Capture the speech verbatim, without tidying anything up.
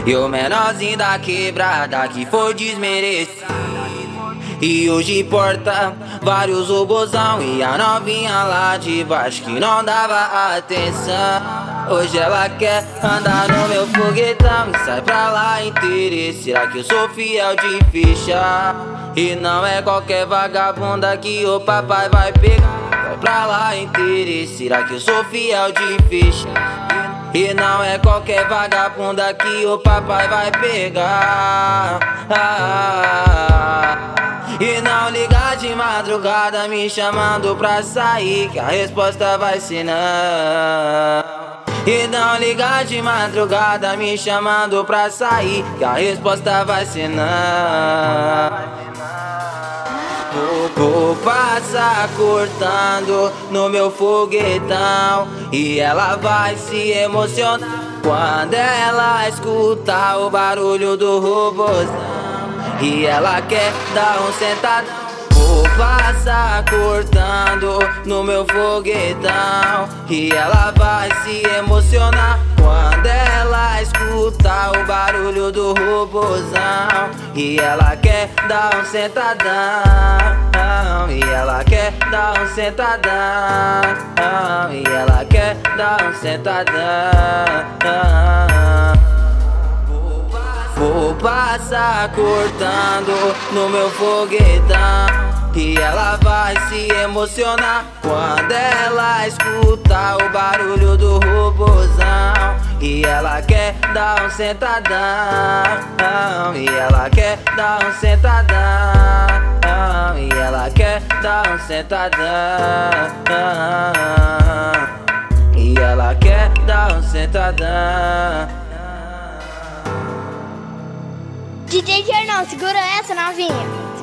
E o menorzinho da quebrada que foi desmerecido, e hoje porta vários robozão. E a novinha lá de baixo que não dava atenção, hoje ela quer andar no meu foguetão e sai pra lá interesse. Será que eu sou fiel de ficha? E não é qualquer vagabunda que o papai vai pegar. Vai pra lá interesse. Será que eu sou fiel de ficha? E não é qualquer vagabunda que o papai vai pegar. Ah, e não liga de madrugada me chamando pra sair, que a resposta vai ser não. E não liga de madrugada me chamando pra sair, que a resposta vai ser não. Vou, vou passar cortando no meu foguetão, e ela vai se emocionar quando ela escutar o barulho do robozão. E ela quer dar um sentadão. Vou passar cortando no meu foguetão, e ela vai se emocionar quando ela escutar o barulho do robozão. E ela quer dar um sentadão, e ela quer dar um sentadão, e ela quer dar um sentadão. Vou passar cortando no meu foguetão, e ela vai se emocionar quando ela escutar o barulho do robozão. E ela quer dar um sentadão, e ela quer dar um sentadão, e ela quer dar um sentadão, e ela quer dar um sentadão. D J Kernão, segura essa, novinha.